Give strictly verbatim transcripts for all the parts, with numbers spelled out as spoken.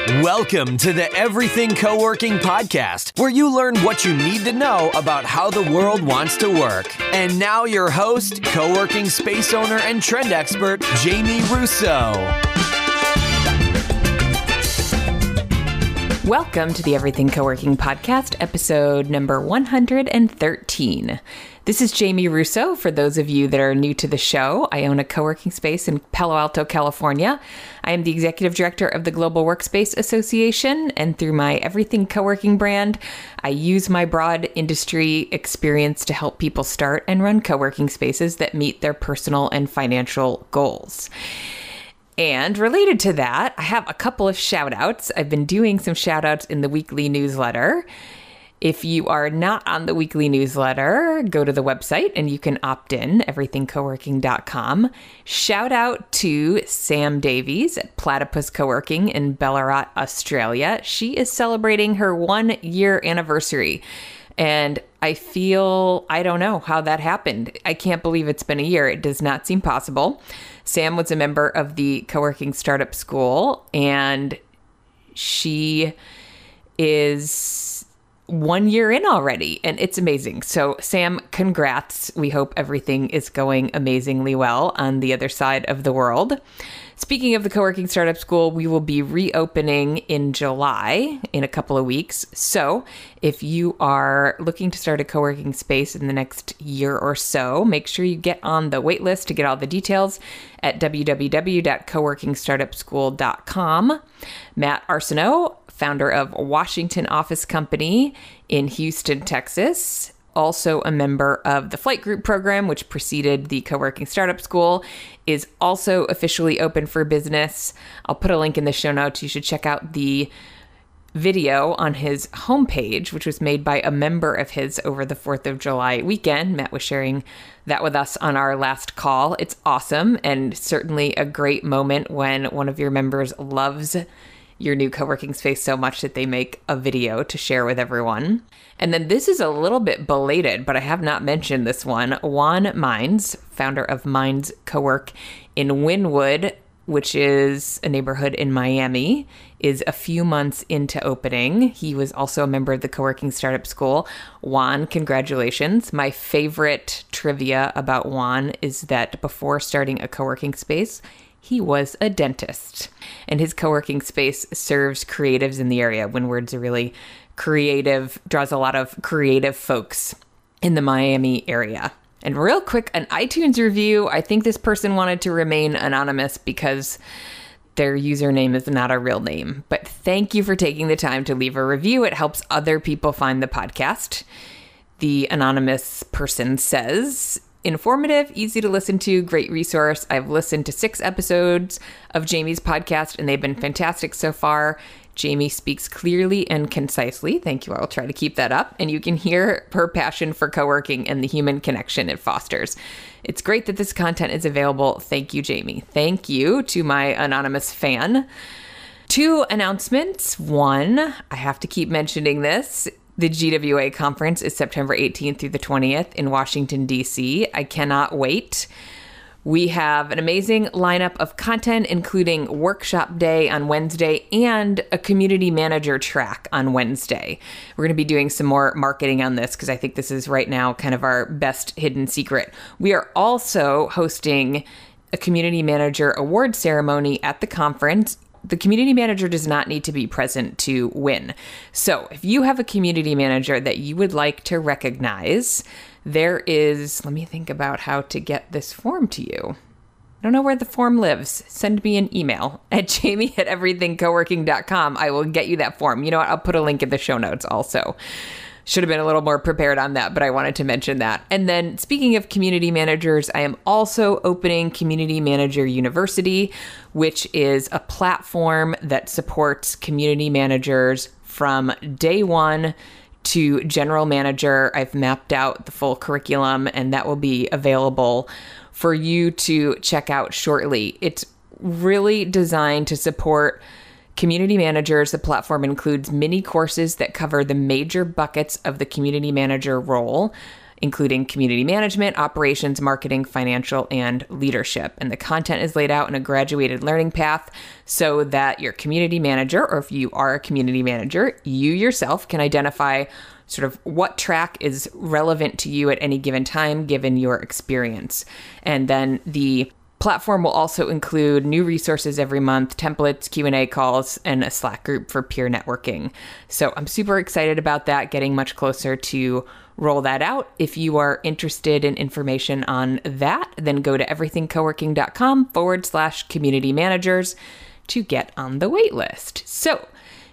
Welcome to the Everything Co-working Podcast, where you learn what you need to know about how the world wants to work. And now your host, co-working space owner and trend expert, Jamie Russo. Welcome to the Everything Co-working Podcast, episode number one hundred thirteen. This is Jamie Russo. For those of you that are new to the show, I own a co-working space in Palo Alto, California. I am the executive director of the Global Workspace Association, and through my Everything Co-working brand, I use my broad industry experience to help people start and run co-working spaces that meet their personal and financial goals. And related to that, I have a couple of shout outs. I've been doing some shout outs in the weekly newsletter. If you are not on the weekly newsletter, go to the website and you can opt in, everything co working dot com. Shout out to Sam Davies at Platypus Co-working in Ballarat, Australia. She is celebrating her one year anniversary. And I feel, I don't know how that happened. I can't believe it's been a year. It does not seem possible. Sam was a member of the Co-working Startup School, and she is one year in already, and it's amazing. So Sam, congrats. We hope everything is going amazingly well on the other side of the world. Speaking of the Co-working Startup School, we will be reopening in July in a couple of weeks. So if you are looking to start a co-working space in the next year or so, make sure you get on the wait list to get all the details at w w w dot co working startup school dot com. Matt Arsenault, founder of Washington Office Company in Houston, Texas, also a member of the Flight Group program, which preceded the Co-working Startup School, is also officially open for business. I'll put a link in the show notes. You should check out the video on his homepage, which was made by a member of his over the fourth of July weekend. Matt was sharing that with us on our last call. It's awesome, and certainly a great moment when one of your members loves your new co-working space so much that they make a video to share with everyone. And then this is a little bit belated, but I have not mentioned this one. Juan Mines, founder of Mines Co-work in Wynwood, which is a neighborhood in Miami, is a few months into opening. He was also a member of the Co-working Startup School. Juan, congratulations. My favorite trivia about Juan is that before starting a co-working space, he was a dentist, and his co-working space serves creatives in the area. Wynwood's a really creative, draws a lot of creative folks in the Miami area. And real quick, an iTunes review. I think this person wanted to remain anonymous because their username is not a real name. But thank you for taking the time to leave a review. It helps other people find the podcast. The anonymous person says, informative, easy to listen to, great resource. I've listened to six episodes of Jamie's podcast, and they've been fantastic so far. Jamie speaks clearly and concisely. Thank you. I will try to keep that up. And you can hear her passion for co-working and the human connection it fosters. It's great that this content is available. Thank you, Jamie. Thank you to my anonymous fan. Two announcements. One, I have to keep mentioning this. The G W A conference is September eighteenth through the twentieth in Washington, D C. I cannot wait. We have an amazing lineup of content, including workshop day on Wednesday and a community manager track on Wednesday. We're going to be doing some more marketing on this because I think this is right now kind of our best hidden secret. We are also hosting a community manager award ceremony at the conference. The community manager does not need to be present to win. So if you have a community manager that you would like to recognize, there is, let me think about how to get this form to you. I don't know where the form lives. Send me an email at jamie at everything co working dot com. I will get you that form. You know what? I'll put a link in the show notes also. Should have been a little more prepared on that, but I wanted to mention that. And then speaking of community managers, I am also opening Community Manager University, which is a platform that supports community managers from day one to general manager. I've mapped out the full curriculum, and that will be available for you to check out shortly. It's really designed to support community managers. The platform includes mini courses that cover the major buckets of the community manager role. including community management, operations, marketing, financial, and leadership. And the content is laid out in a graduated learning path so that your community manager, or if you are a community manager, you yourself can identify sort of what track is relevant to you at any given time, given your experience. And then the platform will also include new resources every month, templates, Q and A calls, and a Slack group for peer networking. So I'm super excited about that, getting much closer to roll that out. If you are interested in information on that, then go to everythingcoworking.com forward slash community managers to get on the wait list. So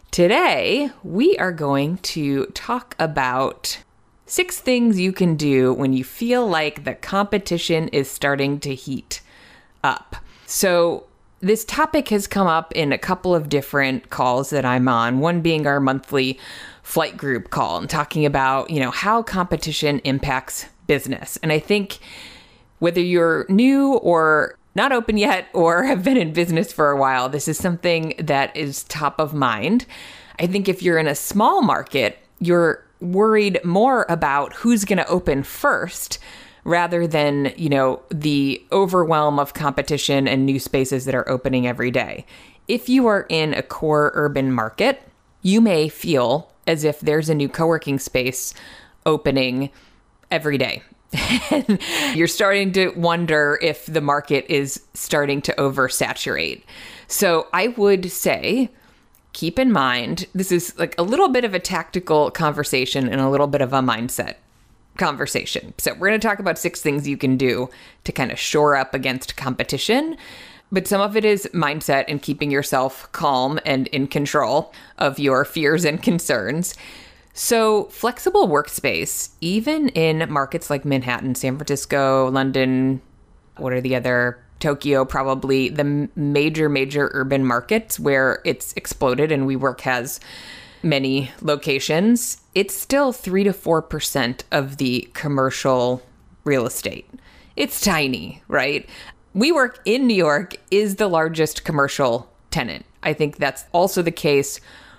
today we are going to talk about six things you can do when you feel like the competition is starting to heat up. So this topic has come up in a couple of different calls that I'm on, one being our monthly flight group call and talking about, you know, how competition impacts business. And I think whether you're new or not open yet or have been in business for a while, this is something that is top of mind. I think if you're in a small market, you're worried more about who's going to open first rather than, you know, the overwhelm of competition and new spaces that are opening every day. If you are in a core urban market, you may feel as if there's a new co-working space opening every day. And you're starting to wonder if the market is starting to oversaturate. So I would say, keep in mind, this is like a little bit of a tactical conversation and a little bit of a mindset conversation. So we're going to talk about six things you can do to kind of shore up against competition. But some of it is mindset and keeping yourself calm and in control of your fears and concerns. So flexible workspace, even in markets like Manhattan, San Francisco, London, what are the other, Tokyo, probably the major, major urban markets where it's exploded and WeWork has many locations, it's still three to four percent of the commercial real estate. It's tiny, right? WeWork in New York is the largest commercial tenant. I think that's also the case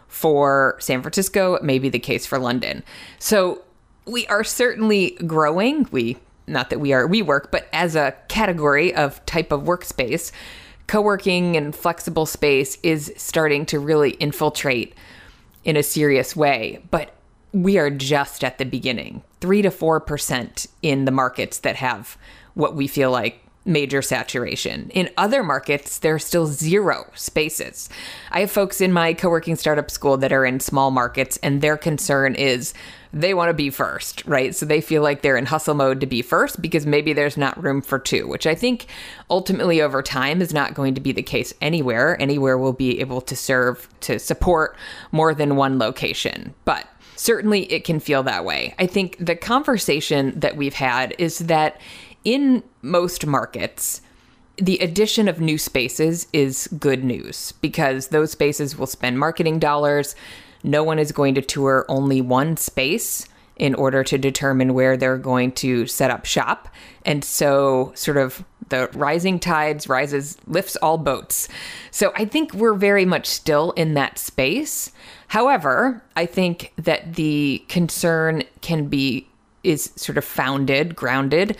for San Francisco, maybe the case for London. So we are certainly growing. We, not that we are WeWork, but as a category of type of workspace, co-working and flexible space is starting to really infiltrate in a serious way. But we are just at the beginning, three to four percent in the markets that have what we feel like major saturation. In other markets, there are still zero spaces. I have folks in my co-working startup school that are in small markets, and their concern is they want to be first, right? So they feel like they're in hustle mode to be first because maybe there's not room for two, which I think ultimately over time is not going to be the case anywhere. Anywhere will be able to serve, to support more than one location. But certainly it can feel that way. I think the conversation that we've had is that in most markets, the addition of new spaces is good news because those spaces will spend marketing dollars. No one is going to tour only one space in order to determine where they're going to set up shop. And so sort of the rising tides rises, lifts all boats. So I think we're very much still in that space. However, I think that the concern can be, is sort of founded, grounded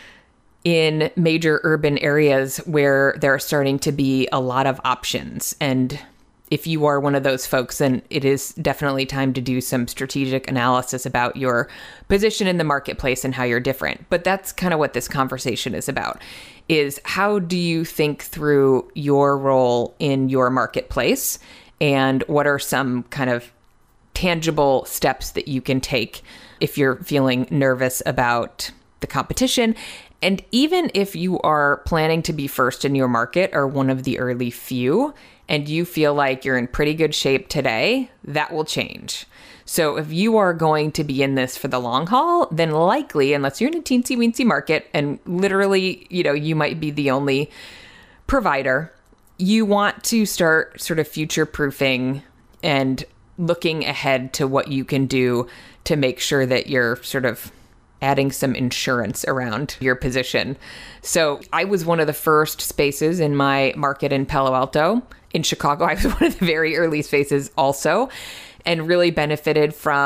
in major urban areas where there are starting to be a lot of options. And if you are one of those folks, then it is definitely time to do some strategic analysis about your position in the marketplace and how you're different. But that's kind of what this conversation is about, is how do you think through your role in your marketplace and what are some kind of tangible steps that you can take if you're feeling nervous about the competition. And even if you are planning to be first in your market or one of the early few, and you feel like you're in pretty good shape today, that will change. So if you are going to be in this for the long haul, then likely, unless you're in a teensy weensy market and literally, you know, you might be the only provider, you want to start sort of future proofing and looking ahead to what you can do to make sure that you're sort of adding some insurance around your position. So I was one of the first spaces in my market in Palo Alto. In Chicago, I was one of the very early spaces also, and really benefited from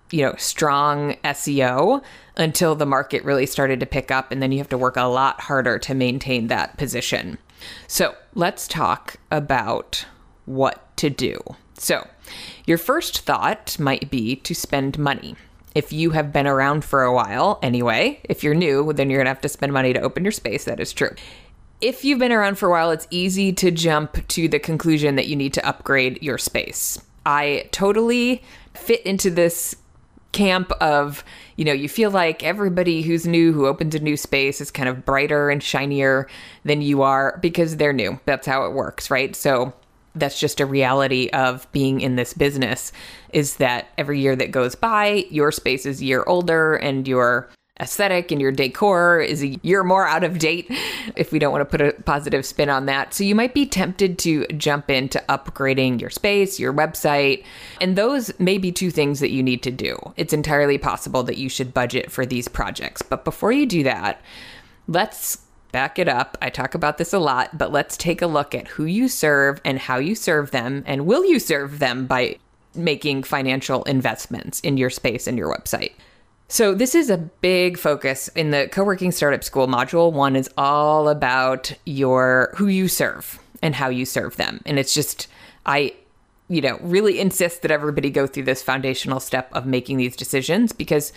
you know, strong S E O until the market really started to pick up. And then you have to work a lot harder to maintain that position. So let's talk about what to do. So your first thought might be to spend money. If you have been around for a while anyway, if you're new, then you're going to have to spend money to open your space. That is true. If you've been around for a while, it's easy to jump to the conclusion that you need to upgrade your space. I totally fit into this camp of, you know, you feel like everybody who's new, who opens a new space is kind of brighter and shinier than you are because they're new. That's how it works, right? So that's just a reality of being in this business, is that every year that goes by, your space is a year older and your aesthetic and your decor is a year more out of date, if we don't want to put a positive spin on that. So you might be tempted to jump into upgrading your space, your website, and those may be two things that you need to do. It's entirely possible that you should budget for these projects. But before you do that, let's back it up. I talk about this a lot, but let's take a look at who you serve and how you serve them, and will you serve them by making financial investments in your space and your website. So this is a big focus in the Co-working Startup School. Module one is all about your who you serve and how you serve them. And it's just, I, you know, really insist that everybody go through this foundational step of making these decisions, because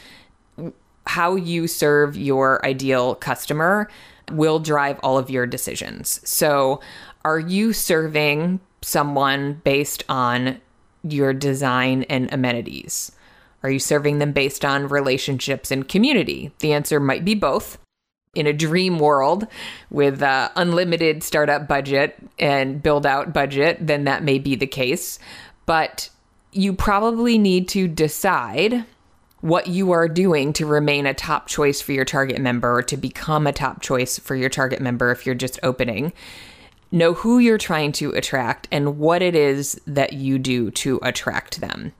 how you serve your ideal customer will drive all of your decisions. So are you serving someone based on your design and amenities? Are you serving them based on relationships and community? The answer might be both. In a dream world with uh, unlimited startup budget and build out budget, then that may be the case. But you probably need to decide what you are doing to remain a top choice for your target member, or to become a top choice for your target member if you're just opening. Know who you're trying to attract and what it is that you do to attract them.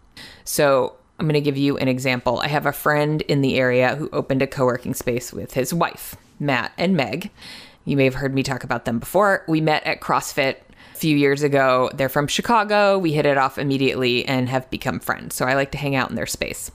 So I'm going to give you an example. I have a friend in the area who opened a co-working space with his wife, Matt and Meg. You may have heard me talk about them before. We met at CrossFit a few years ago. They're from Chicago. We hit it off immediately and have become friends. So I like to hang out in their space.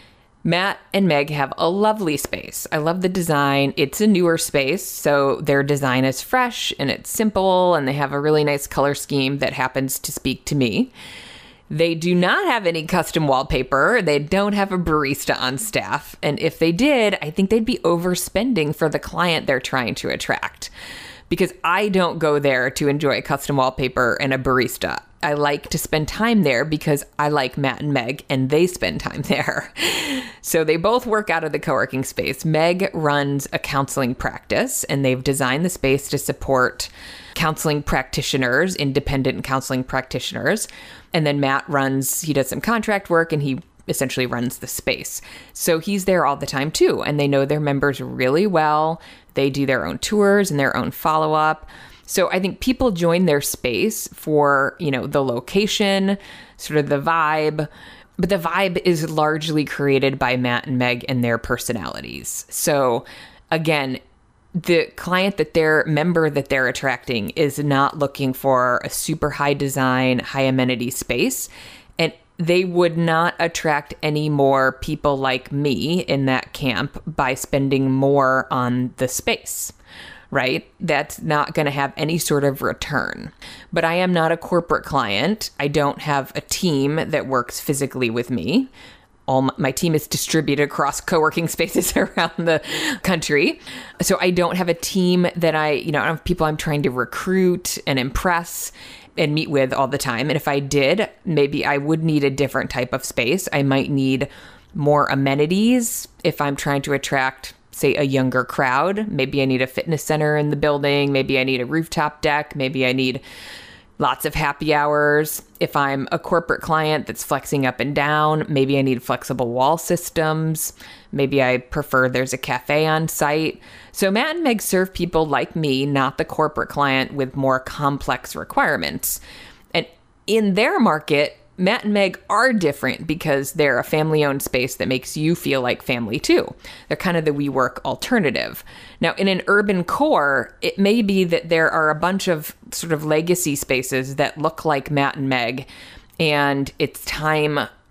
Matt and Meg have a lovely space. I love the design. It's a newer space, so their design is fresh and it's simple, and they have a really nice color scheme that happens to speak to me. They do not have any custom wallpaper. They don't have a barista on staff. And if they did, I think they'd be overspending for the client they're trying to attract, because I don't go there to enjoy custom wallpaper and a barista. I like to spend time there because I like Matt and Meg, and they spend time there. So they both work out of the co-working space. Meg runs a counseling practice, and they've designed the space to support counseling practitioners, independent counseling practitioners. And then Matt runs, he does some contract work, and he essentially runs the space. So he's there all the time too, and they know their members really well. They do their own tours and their own follow-up. So I think people join their space for, you know, the location, sort of the vibe, but the vibe is largely created by Matt and Meg and their personalities. So again, the client that their member that they're attracting is not looking for a super high design, high amenity space. And they would not attract any more people like me in that camp by spending more on the space, right? That's not going to have any sort of return. But I am not a corporate client. I don't have a team that works physically with me. All my team is distributed across co-working spaces around the country. So I don't have a team that I, you know, I don't have people I'm trying to recruit and impress and meet with all the time. And if I did, maybe I would need a different type of space. I might need more amenities if I'm trying to attract, say, a younger crowd. Maybe I need a fitness center in the building. Maybe I need a rooftop deck. Maybe I need lots of happy hours. If I'm a corporate client that's flexing up and down, maybe I need flexible wall systems. Maybe I prefer there's a cafe on site. So Matt and Meg serve people like me, not the corporate client with more complex requirements. And in their market, Matt and Meg are different because they're a family-owned space that makes you feel like family too. They're kind of the WeWork alternative. Now, in an urban core, it may be that there are a bunch of sort of legacy spaces that look like Matt and Meg, and it's time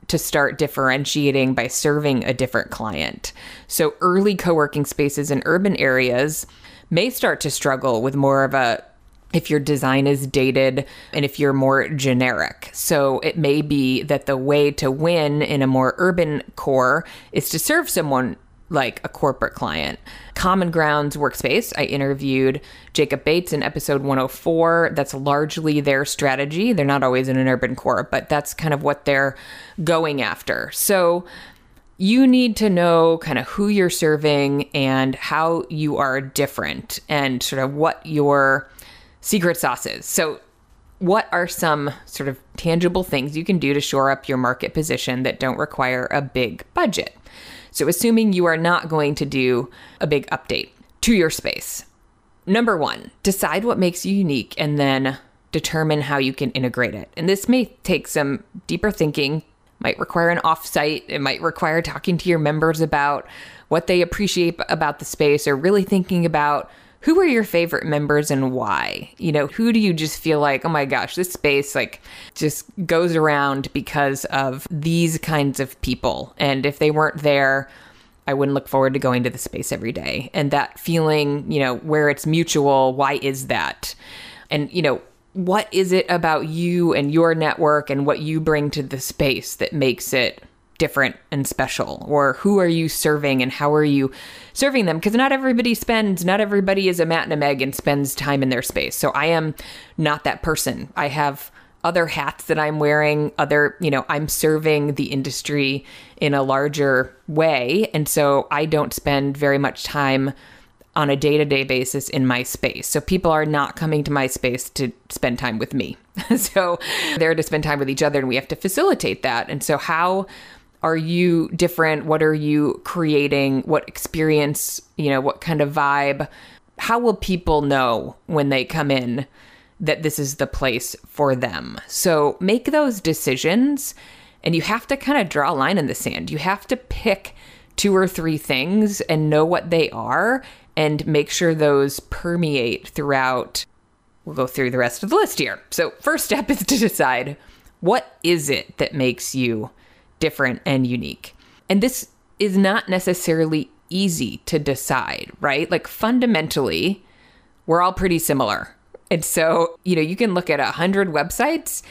to start differentiating by serving a different client. So early co-working spaces in urban areas may start to struggle with more of a, if your design is dated and if you're more generic. So it may be that the way to win in a more urban core is to serve someone like a corporate client. Common Grounds Workspace, I interviewed Jacob Bates in episode one oh four. That's largely their strategy. They're not always in an urban core, but that's kind of what they're going after. So you need to know kind of who you're serving and how you are different and sort of what your secret sauce is. So what are some sort of tangible things you can do to shore up your market position that don't require a big budget? So assuming you are not going to do a big update to your space. Number one, decide what makes you unique and then determine how you can integrate it. And this may take some deeper thinking, might require an offsite. It might require talking to your members about what they appreciate about the space, or really thinking about who are your favorite members and why? You know, who do you just feel like, oh my gosh, this space like just goes around because of these kinds of people. And if they weren't there, I wouldn't look forward to going to the space every day. And that feeling, you know, where it's mutual, why is that? And, you know, what is it about you and your network and what you bring to the space that makes it different and special? Or who are you serving and how are you serving them? Because not everybody spends, not everybody is a Matt and a Meg and spends time in their space. So I am not that person. I have other hats that I'm wearing, other, you know, I'm serving the industry in a larger way. And so I don't spend very much time on a day-to-day basis in my space. So people are not coming to my space to spend time with me. So they're to spend time with each other, and we have to facilitate that. And so how are you different? What are you creating? What experience, you know, what kind of vibe? How will people know when they come in that this is the place for them? So make those decisions, and you have to kind of draw a line in the sand. You have to pick two or three things and know what they are and make sure those permeate throughout. We'll go through the rest of the list here. So first step is to decide, what is it that makes you different and unique? And this is not necessarily easy to decide, right? Like fundamentally, we're all pretty similar. And so, you know, you can look at a hundred websites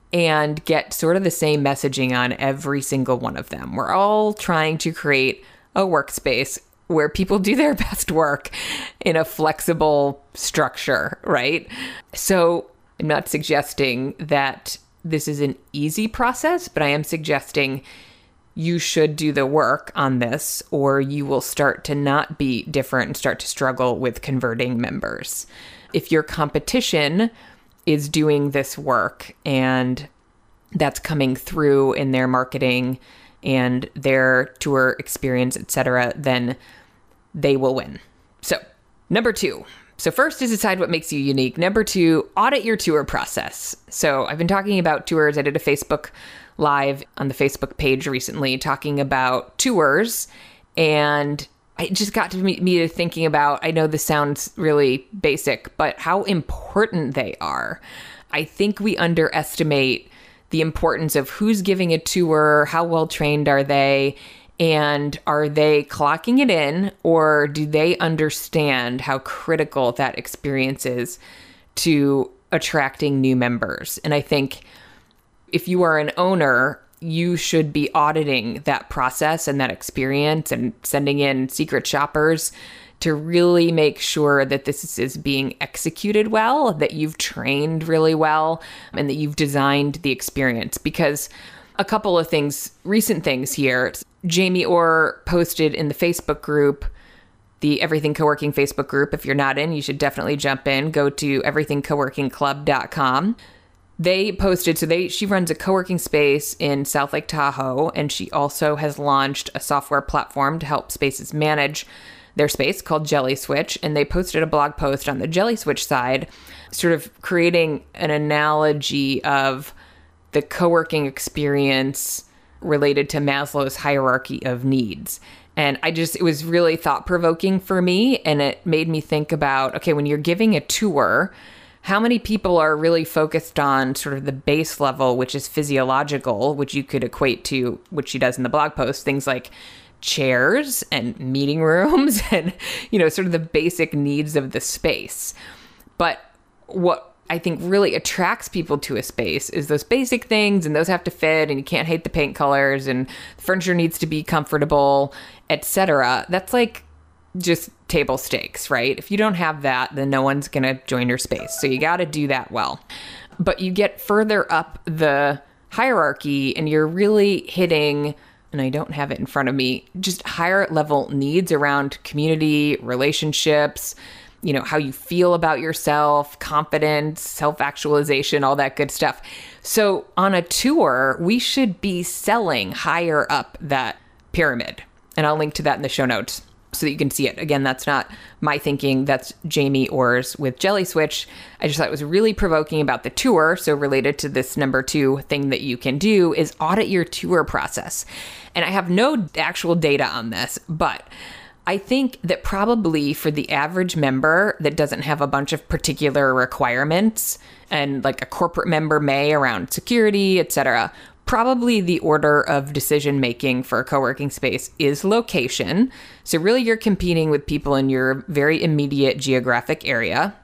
and get sort of the same messaging on every single one of them. We're all trying to create a workspace where people do their best work in a flexible structure, right? So I'm not suggesting that this is an easy process, but I am suggesting you should do the work on this, or you will start to not be different and start to struggle with converting members. If your competition is doing this work and that's coming through in their marketing and their tour experience, et cetera, then they will win. So number two. So first is decide what makes you unique. Number two, audit your tour process. So I've been talking about tours. I did a Facebook Live on the Facebook page recently talking about tours, and it just got to me, me to thinking about, I know this sounds really basic, but how important they are. I think we underestimate the importance of who's giving a tour, how well trained are they, and are they clocking it in, or do they understand how critical that experience is to attracting new members? And I think if you are an owner, you should be auditing that process and that experience and sending in secret shoppers to really make sure that this is being executed well, that you've trained really well, and that you've designed the experience. Because a couple of things, recent things here, Jamie Orr posted in the Facebook group, the Everything Co-working Facebook group. If you're not in, you should definitely jump in. Go to everything co working club dot com. They posted, so they she runs a co-working space in South Lake Tahoe, and she also has launched a software platform to help spaces manage their space called Jelly Switch. And they posted a blog post on the Jelly Switch side, sort of creating an analogy of the co-working experience related to Maslow's hierarchy of needs. And I just, it was really thought-provoking for me, and it made me think about, okay, when you're giving a tour, how many people are really focused on sort of the base level, which is physiological, which you could equate to, which she does in the blog post, things like chairs and meeting rooms and, you know, sort of the basic needs of the space. But what I think really attracts people to a space is those basic things, and those have to fit, and you can't hate the paint colors, and the furniture needs to be comfortable, et cetera. That's like just table stakes, right? If you don't have that, then no one's going to join your space. So you got to do that well. But you get further up the hierarchy and you're really hitting, and I don't have it in front of me, just higher level needs around community, relationships, you know, how you feel about yourself, confidence, self-actualization, all that good stuff. So on a tour, we should be selling higher up that pyramid. And I'll link to that in the show notes so that you can see it. Again, that's not my thinking. That's Jamie Orr's with Jelly Switch. I just thought it was really provoking about the tour. So related to this number two thing that you can do is audit your tour process. And I have no actual data on this, but I think that probably for the average member that doesn't have a bunch of particular requirements, and like a corporate member may around security, et cetera, probably the order of decision making for a co-working space is location. So really you're competing with people in your very immediate geographic area.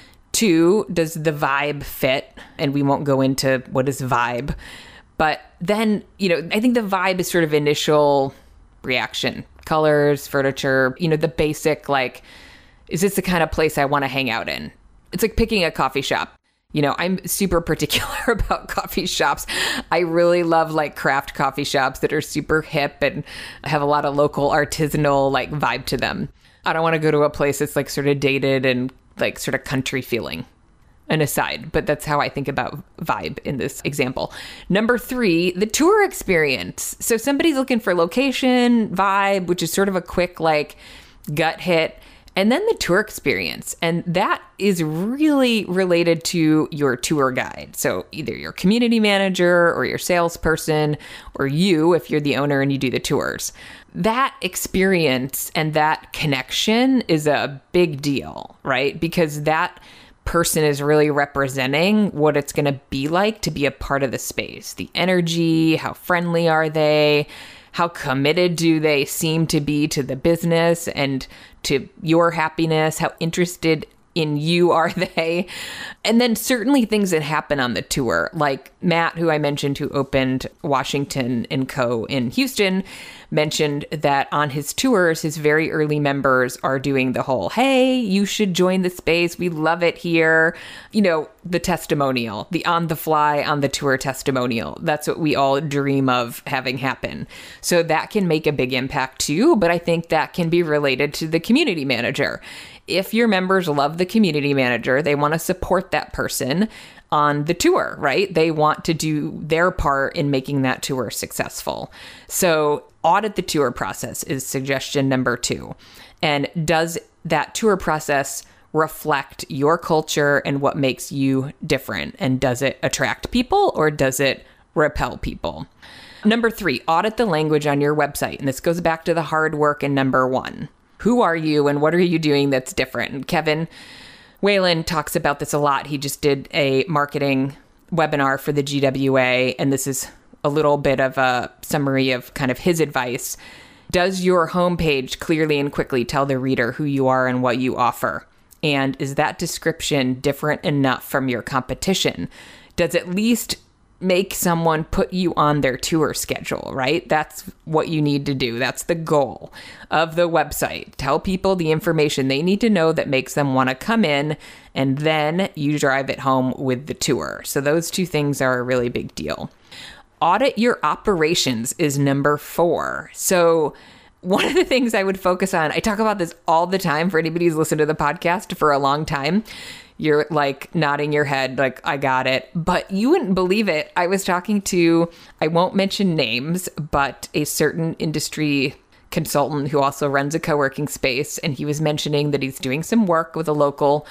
Two, does the vibe fit? And we won't go into what is vibe. But then, you know, I think the vibe is sort of initial reaction. Colors, furniture, you know, the basic, like, is this the kind of place I want to hang out in? It's like picking a coffee shop. You know, I'm super particular about coffee shops. I really love like craft coffee shops that are super hip and have a lot of local artisanal like vibe to them. I don't want to go to a place that's like sort of dated and like sort of country feeling. An aside, but that's how I think about vibe in this example. Number three, the tour experience. So somebody's looking for location, vibe, which is sort of a quick like gut hit. And then the tour experience. And that is really related to your tour guide. So either your community manager or your salesperson or you, if you're the owner and you do the tours. That experience and that connection is a big deal, right? Because that person is really representing what it's going to be like to be a part of the space. The energy, how friendly are they? How committed do they seem to be to the business and to your happiness? How interested in you are they? And then certainly things that happen on the tour, like Matt, who I mentioned, who opened Washington and Co. in Houston, mentioned that on his tours, his very early members are doing the whole, hey, you should join the space. We love it here. You know, the testimonial, the on the fly, on the tour testimonial. That's what we all dream of having happen. So that can make a big impact too, but I think that can be related to the community manager. If your members love the community manager, they want to support that person on the tour, right? They want to do their part in making that tour successful. So audit the tour process is suggestion number two. And does that tour process reflect your culture and what makes you different? And does it attract people or does it repel people? Number three, audit the language on your website. And this goes back to the hard work in number one. Who are you and what are you doing that's different? And Kevin Whalen talks about this a lot. He just did a marketing webinar for the G W A, and this is a little bit of a summary of kind of his advice. Does your homepage clearly and quickly tell the reader who you are and what you offer? And is that description different enough from your competition? Does at least make someone put you on their tour schedule, right? That's what you need to do. That's the goal of the website. Tell people the information they need to know that makes them want to come in, and then you drive it home with the tour. So those two things are a really big deal. Audit your operations is number four. So one of the things I would focus on, I talk about this all the time for anybody who's listened to the podcast for a long time. You're like nodding your head like, I got it. But you wouldn't believe it. I was talking to, I won't mention names, but a certain industry consultant who also runs a co-working space. And he was mentioning that he's doing some work with a local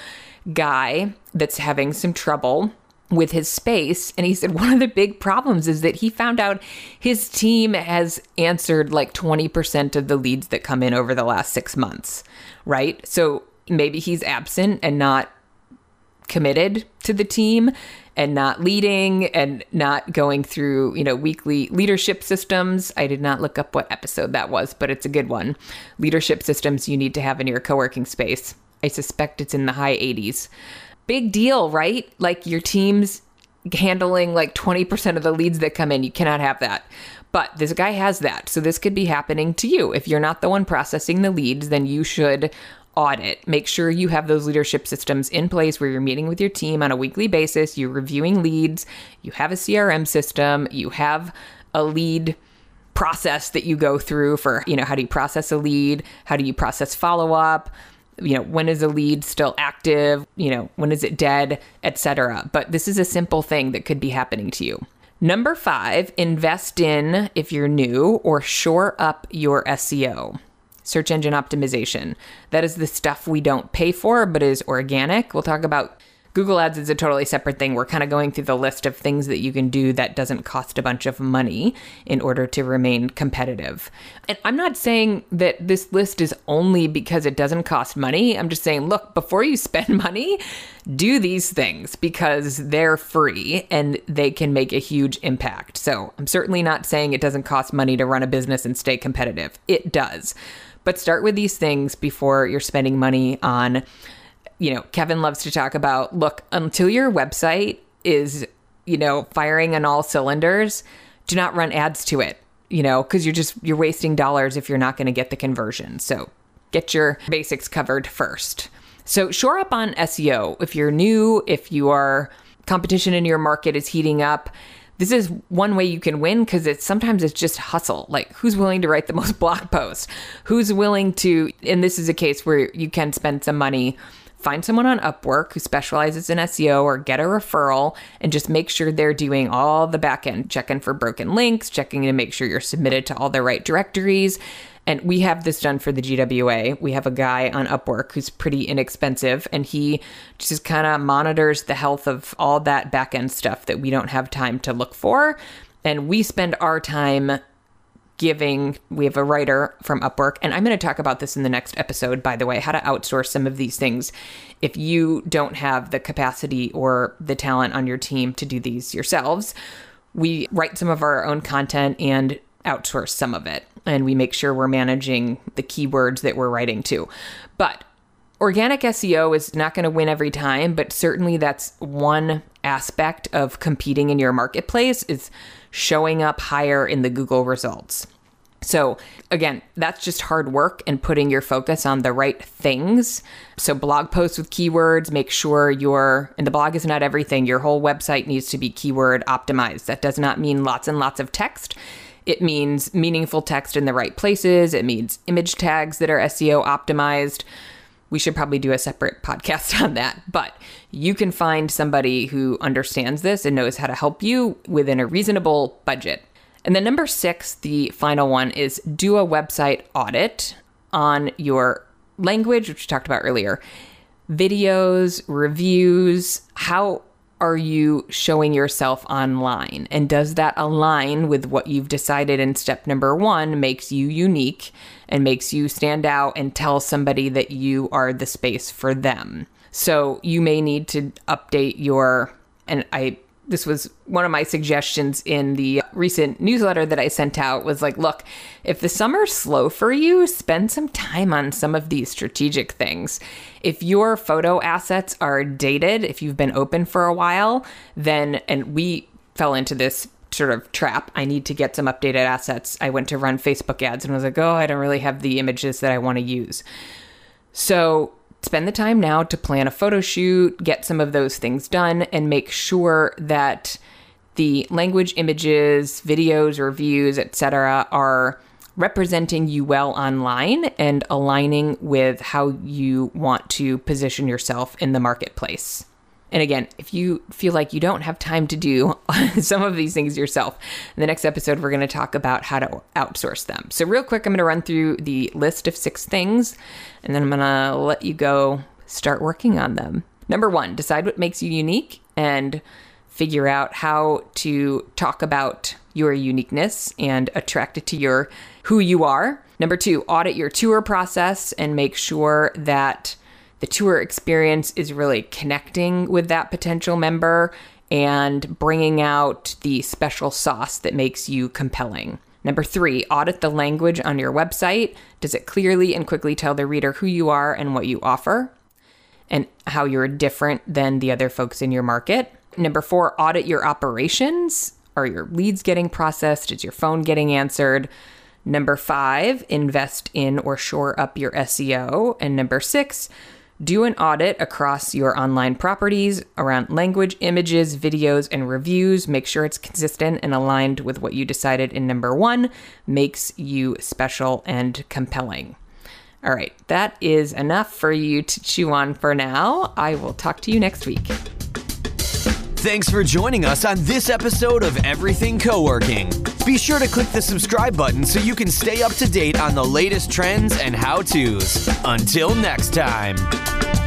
guy that's having some trouble with his space. And he said one of the big problems is that he found out his team has answered like twenty percent of the leads that come in over the last six months, right? So maybe he's absent and not committed to the team and not leading and not going through, you know, weekly leadership systems. I did not look up what episode that was, but it's a good one. Leadership systems you need to have in your co-working space. I suspect it's in the high eighties. Big deal, right? Like your team's handling like twenty percent of the leads that come in. You cannot have that. But this guy has that. So this could be happening to you. If you're not the one processing the leads, then you should audit. Make sure you have those leadership systems in place where you're meeting with your team on a weekly basis. You're reviewing leads. You have a C R M system. You have a lead process that you go through for, you know, how do you process a lead? How do you process follow-up? You know, when is a lead still active? You know, when is it dead, et cetera. But this is a simple thing that could be happening to you. Number five, invest in, if you're new, or shore up your S E O. Search engine optimization. That is the stuff we don't pay for, but is organic. We'll talk about Google Ads is a totally separate thing. We're kind of going through the list of things that you can do that doesn't cost a bunch of money in order to remain competitive. And I'm not saying that this list is only because it doesn't cost money. I'm just saying, look, before you spend money, do these things because they're free and they can make a huge impact. So I'm certainly not saying it doesn't cost money to run a business and stay competitive. It does. But start with these things before you're spending money on, you know, Kevin loves to talk about, look, until your website is, you know, firing on all cylinders, do not run ads to it, you know, because you're just, you're wasting dollars if you're not going to get the conversion. So get your basics covered first. So shore up on S E O. If you're new, if your competition in your market is heating up, this is one way you can win because it's sometimes it's just hustle. Like who's willing to write the most blog posts? Who's willing to, and this is a case where you can spend some money. Find someone on Upwork who specializes in S E O or get a referral and just make sure they're doing all the back end, checking for broken links, checking to make sure you're submitted to all the right directories. And we have this done for the G W A. We have a guy on Upwork who's pretty inexpensive and he just kind of monitors the health of all that back end stuff that we don't have time to look for. And we spend our time giving, we have a writer from Upwork, and I'm going to talk about this in the next episode, by the way, how to outsource some of these things if you don't have the capacity or the talent on your team to do these yourselves. We write some of our own content and outsource some of it, and we make sure we're managing the keywords that we're writing to. But organic S E O is not going to win every time, but certainly that's one aspect of competing in your marketplace is showing up higher in the Google results. So again, that's just hard work and putting your focus on the right things. So blog posts with keywords, make sure your, and the blog is not everything, your whole website needs to be keyword optimized. That does not mean lots and lots of text. It means meaningful text in the right places. It means image tags that are S E O optimized. We should probably do a separate podcast on that, but you can find somebody who understands this and knows how to help you within a reasonable budget. And then number six, the final one, is do a website audit on your language, which we talked about earlier. Videos, reviews, how are you showing yourself online? And does that align with what you've decided in step number one makes you unique and makes you stand out and tell somebody that you are the space for them? So you may need to update your, and I, this was one of my suggestions in the recent newsletter that I sent out was like, look, if the summer's slow for you, spend some time on some of these strategic things. If your photo assets are dated, if you've been open for a while, then, and we fell into this sort of trap, I need to get some updated assets. I went to run Facebook ads and was like, oh, I don't really have the images that I want to use. So spend the time now to plan a photo shoot, get some of those things done, and make sure that the language, images, videos, reviews, et cetera are representing you well online and aligning with how you want to position yourself in the marketplace. And again, if you feel like you don't have time to do some of these things yourself, in the next episode, we're going to talk about how to outsource them. So real quick, I'm going to run through the list of six things, and then I'm going to let you go start working on them. Number one, decide what makes you unique and figure out how to talk about your uniqueness and attract it to your who you are. Number two, audit your tour process and make sure that The tour experience is really connecting with that potential member and bringing out the special sauce that makes you compelling. Number three, audit the language on your website. Does it clearly and quickly tell the reader who you are and what you offer and how you're different than the other folks in your market? Number four, audit your operations. Are your leads getting processed? Is your phone getting answered? Number five, invest in or shore up your S E O. And number six, do an audit across your online properties around language, images, videos, and reviews. Make sure it's consistent and aligned with what you decided in number one makes you special and compelling. All right, that is enough for you to chew on for now. I will talk to you next week. Thanks for joining us on this episode of Everything Coworking. Be sure to click the subscribe button so you can stay up to date on the latest trends and how-tos. Until next time.